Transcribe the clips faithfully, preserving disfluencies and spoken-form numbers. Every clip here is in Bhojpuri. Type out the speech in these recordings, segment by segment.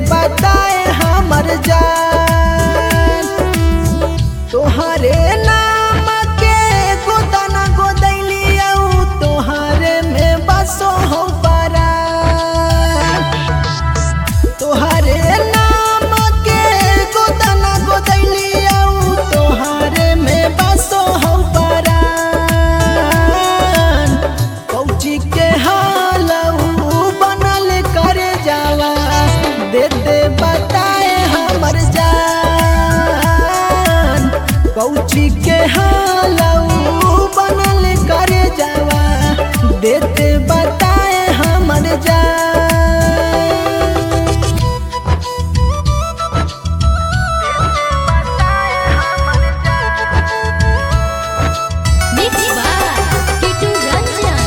बताए हमर जान। तोहरे नाम के गोदाना गोदैली तोहरे में बसो हो परान। तोहरे नाम के गोदाना गोदैली तोहरे में बसो हो परान। कौची के हालऊ बनल करे जावा देते बताए हमर जान। कौची के हालऊ बनल करे जावा देते बताए हमर जान। Mixed by Kitu Ranjan.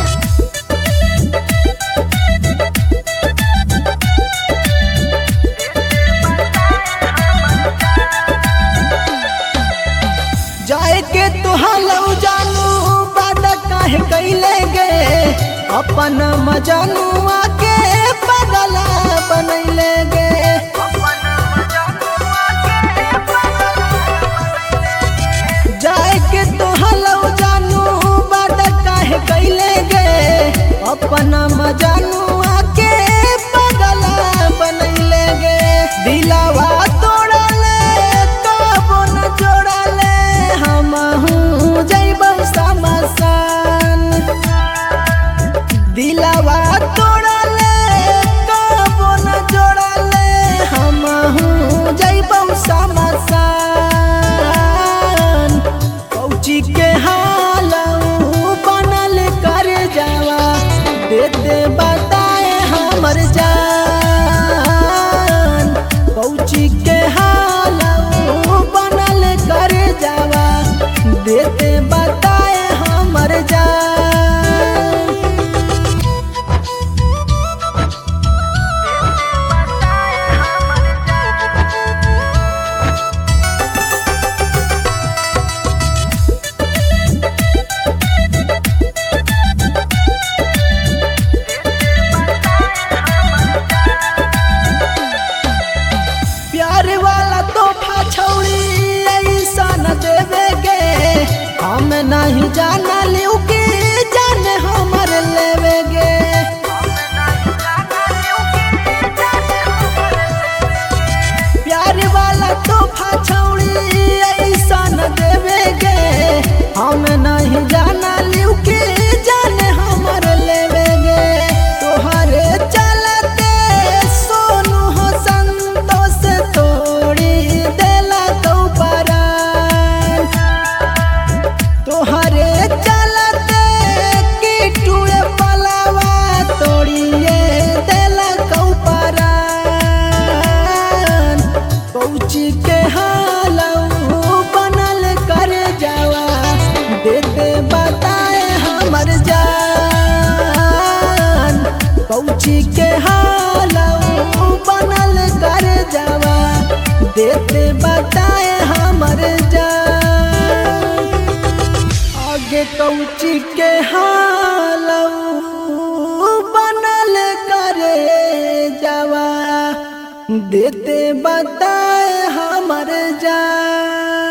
जाए के तुहलऊ जानू बात काहे कैले गे। अपन मजनुआ के पगला बनैले गे। जाए के तुहलऊ जानू बात काहे कैले गे। अपन मजनुआ के पगला बनैले गे। दिलावा तोड़ले कबो न जोड़ले हमहू जइबौ समसान। दिलावा तोड़ले कबो न जोड़ले हमहू जइबौ समसान। कौची के हालऊ बनल कर जावा देते बताए हमर जान। कौची के हालऊ बनल कर जावा देते बताए हमर जान। प्यार वाला तोहफा छौड़ी ऐसा न देवे गे। हम नहीं जाना लिउ के जान हमर लेवे गे। प्यार वाला तोहफा छौड़ी ऐसा न देवे गे। हम नहीं जाना लिउ के जान हमर लेवे गे। तोहरे चलते सोनू हो संतोष तोड़ी देला तो परान। तोहरे चलते किटुए पलावा तोड़िए देला कौ परान। कौची के हालऊ बनल कर जावा देते बताए हमर जान। कौची के हालऊ बनल कर जावा देते बताए हमर जान। आगे कौची के हालऊ बनल करे जावा देते बताए हमर जान।